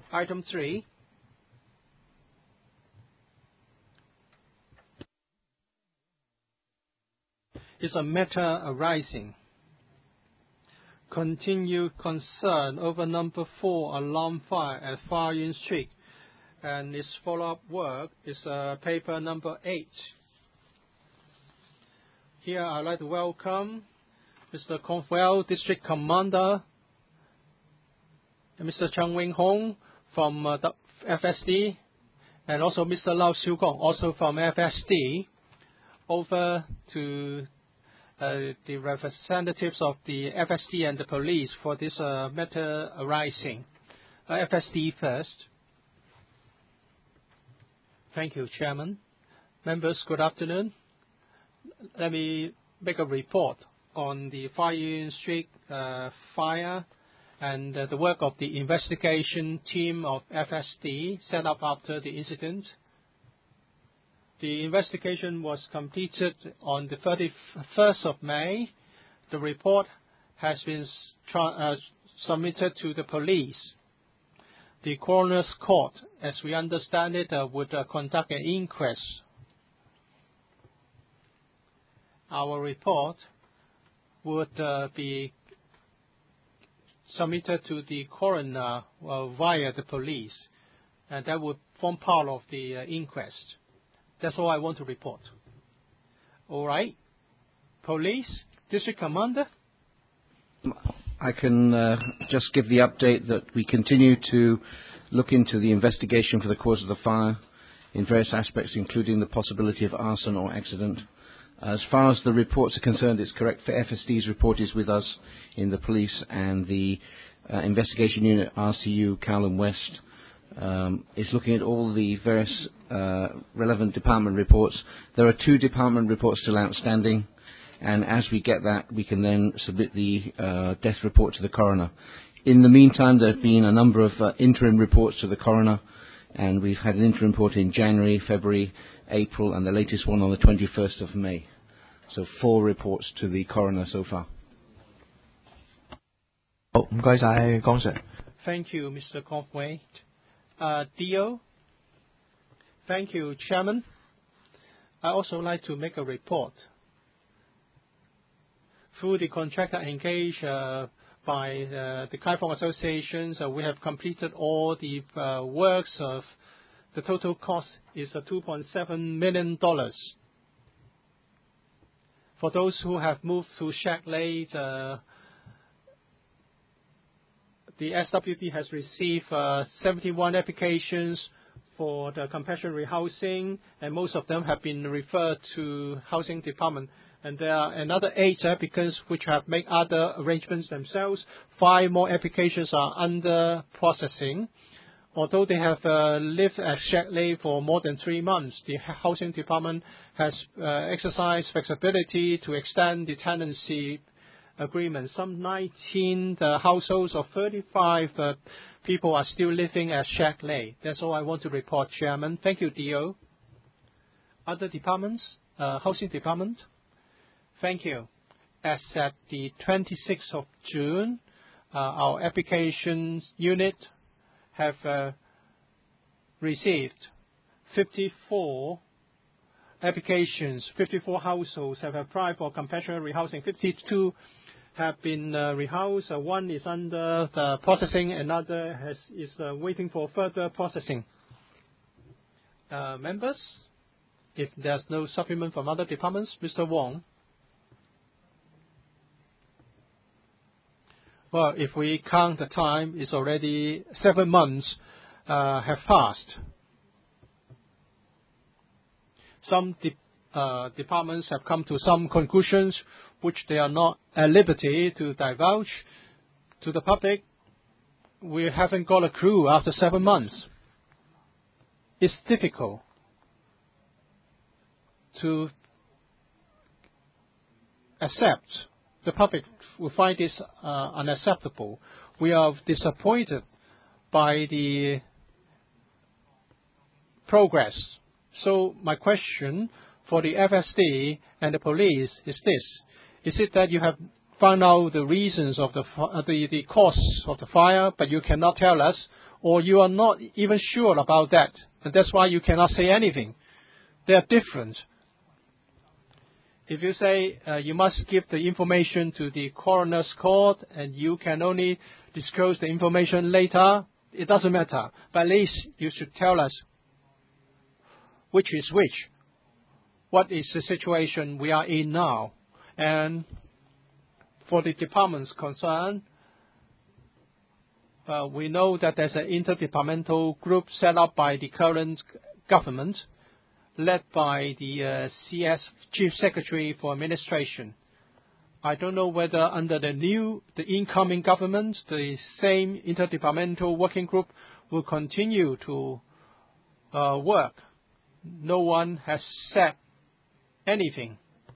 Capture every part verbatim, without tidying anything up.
Item three. Is a matter arising. Continued concern over number four alarm fire at Fa Yuen Street, and its follow-up work is uh, paper number eight. Here I'd like to welcome Mister Conwell, District Commander, and Mister Chang Wing Hong from uh, the F S D, and also Mister Lau Xiu Gong, also from F S D, over to Uh, the representatives of the F S D and the police for this uh, matter arising. Uh, F S D first. Thank you, Chairman. Members, good afternoon. Let me make a report on the Fa Yuen Street uh, fire and uh, the work of the investigation team of F S D set up after the incident. The investigation was completed on the thirty-first of May. The report has been uh, submitted to the police. The coroner's court, as we understand it, uh, would uh, conduct an inquest. Our report would uh, be submitted to the coroner uh, via the police, and that would form part of the uh, inquest. That's all I want to report. All right. Police, District Commander. I can uh, just give the update that we continue to look into the investigation for the cause of the fire in various aspects, including the possibility of arson or accident. As far as the reports are concerned, it's correct for F S D's report is with us in the police, and the uh, investigation unit, R C U, Kowloon West, Um, is looking at all the various uh, relevant department reports. There are two department reports still outstanding, and as we get that, we can then submit the uh, death report to the coroner. In the meantime, there have been a number of uh, interim reports to the coroner, and we've had an interim report in January, February, April, and the latest one on the twenty-first of May. So four reports to the coroner so far. Oh, Thank you, Mister Conway. Uh, Dio. Thank you, Chairman. I also like to make a report. Through the contractor engaged uh, by uh, the Kai Phong Associations, uh, we have completed all the uh, works of the total cost is uh, two point seven million dollars. For those who have moved to Shek Lake, uh, the S W D has received uh, seventy-one applications for the compassionate housing, and most of them have been referred to Housing Department. And there are another eight applicants which have made other arrangements themselves. Five more applications are under processing. Although they have uh, lived at Shek Lake for more than three months, the Housing Department has uh, exercised flexibility to extend the tenancy agreement. Some nineteen uh, households of thirty-five uh, people are still living at Shek Lake. That's all I want to report, Chairman. Thank you, Dio. Other departments? Uh, Housing Department? Thank you. As at the twenty-sixth of June, uh, our applications unit have uh, received fifty-four applications. fifty-four households have applied for compassionate rehousing. fifty-two have been uh, rehoused. Uh, one is under the processing. Another has, is uh, waiting for further processing. Uh, members, if there's no supplement from other departments, Mister Wong. Well, if we count the time, it's already seven months uh, have passed. Some de uh, departments have come to some conclusions which they are not at liberty to divulge to the public. We haven't got a clue after seven months. It's difficult to accept. The public will find this uh, unacceptable. We are disappointed by the progress. So my question for the F S D and the police is this. Is it that you have found out the reasons of the, uh, the, the cause of the fire, but you cannot tell us? or you are not even sure about that, and that's why you cannot say anything. They are different. If you say uh, you must give the information to the coroner's court and you can only disclose the information later, it doesn't matter. But at least you should tell us which is which. What is the situation we are in now? And for the departments concerned, uh, we know that there's an interdepartmental group set up by the current government, led by the uh, C S Chief Secretary for Administration. I don't know whether under the new, the incoming government, the same interdepartmental working group will continue to uh, work. No one has said anything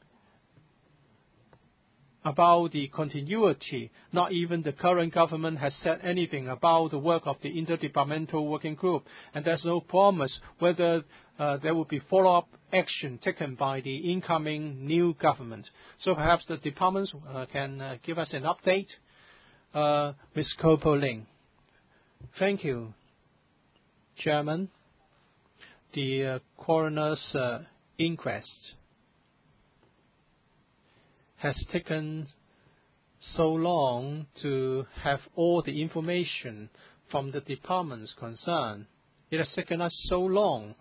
about the continuity. Not even the current government has said anything about the work of the interdepartmental working group, and there's no promise whether uh, there will be follow-up action taken by the incoming new government. So perhaps the departments uh, can uh, give us an update. Uh, Miz Koh Poh Ling. Thank you, Chairman. The uh, coroner's uh, inquest has taken so long to have all the information from the departments concerned. It has taken us so long.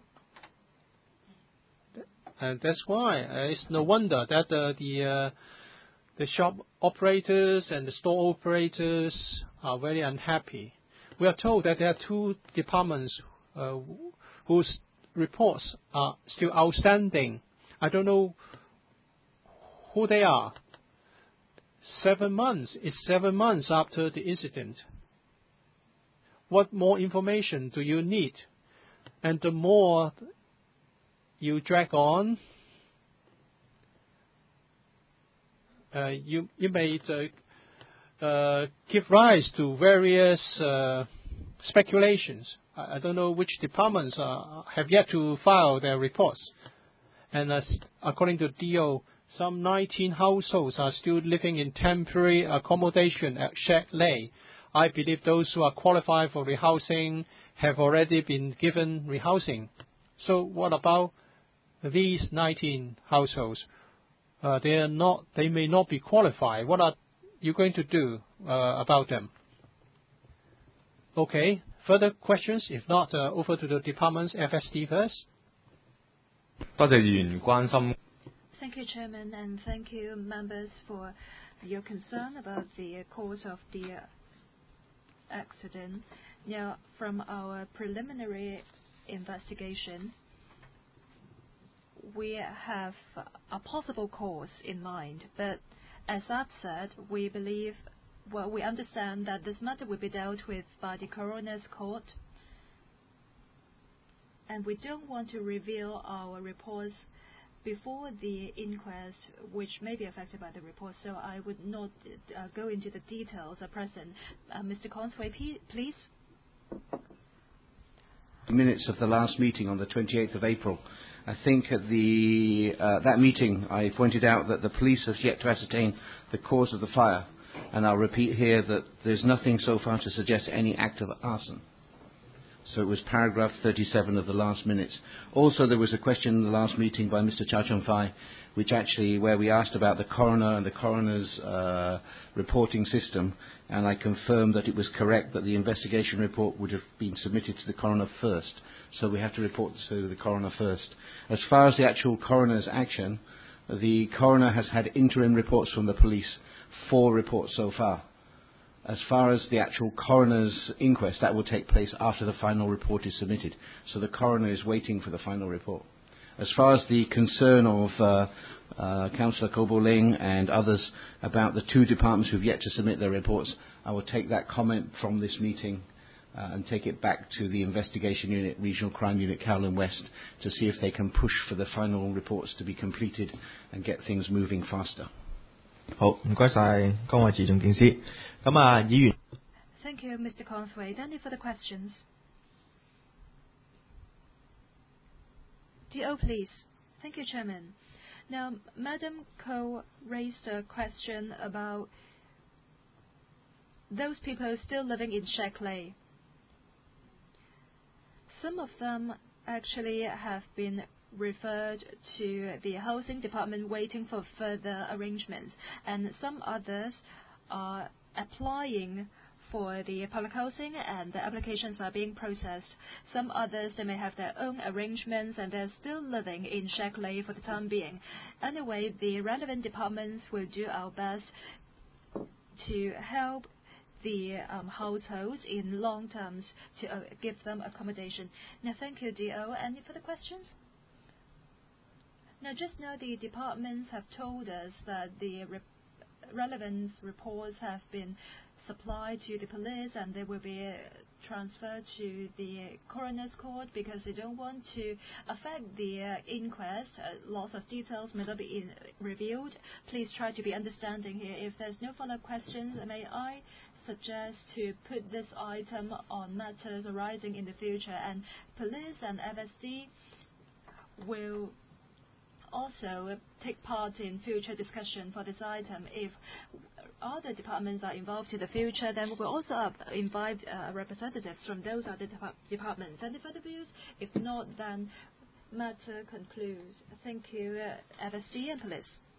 And that's why uh, it's no wonder that uh, the uh, the shop operators and the store operators are very unhappy. We are told that there are two departments uh, whose reports are still outstanding. I don't know who they are. Seven months is seven months after the incident. What more information do you need? And the more you drag on, uh, you you may uh, uh, give rise to various uh, speculations. I, I don't know which departments uh, have yet to file their reports. And uh, according to D O, some nineteen households are still living in temporary accommodation at Shek Lei. I believe those who are qualified for rehousing have already been given rehousing. So what about these nineteen households? Uh, they are not. They may not be qualified. What are you going to do uh, about them? Okay. Further questions? If not, uh, over to the department's F S D first. 多謝議員關心。 Thank you, Chairman, and thank you, members, for your concern about the cause of the accident. Now, from our preliminary investigation, we have a possible cause in mind, but as I've said, we believe, well, we understand that this matter will be dealt with by the coroner's court, and we don't want to reveal our reports before the inquest, which may be affected by the report, so I would not uh, go into the details at present. Uh, Mister Conway, please. Minutes of the last meeting on the twenty-eighth of April. I think at the uh, that meeting I pointed out that the police have yet to ascertain the cause of the fire, and I'll repeat here that there's nothing so far to suggest any act of arson. So it was paragraph thirty-seven of the last minutes. Also, there was a question in the last meeting by Mister Chow Chung Fai, which actually, where we asked about the coroner and the coroner's uh, reporting system, and I confirmed that it was correct that the investigation report would have been submitted to the coroner first. So we have to report to the coroner first. As far as the actual coroner's action, the coroner has had interim reports from the police, four reports so far. As far as the actual coroner's inquest, that will take place after the final report is submitted. So the coroner is waiting for the final report. As far as the concern of uh, uh, Councillor Koh Poh Ling and others about the two departments who have yet to submit their reports, I will take that comment from this meeting uh, and take it back to the investigation unit, Regional Crime Unit Kowloon West, to see if they can push for the final reports to be completed and get things moving faster. 好，唔該晒江偉志總警司。咁啊，議員。 Thank you, Mister Conway. Any further questions? D O, please. Thank you, Chairman. Now, Madam Koh raised a question about those people still living in Shek Lei. Some of them actually have been referred to the housing department waiting for further arrangements, and some others are applying for the public housing and the applications are being processed. Some others, they may have their own arrangements and they're still living in Châtelet for the time being. Anyway, the relevant departments will do our best to help the um, households in long terms to uh, give them accommodation. Now, thank you, D O. Any further questions? Now, just now the departments have told us that the re relevant reports have been supplied to the police and they will be transferred to the coroner's court because they don't want to affect the uh, inquest. Uh, lots of details may not be in, revealed. Please try to be understanding here. If there's no follow-up questions, may I suggest to put this item on matters arising in the future, and police and F S D will also take part in future discussion for this item. If other departments are involved in the future, then we will also invite uh, representatives from those other dep departments. Any further views? If not, then matter concludes. Thank you, uh, F S D and police.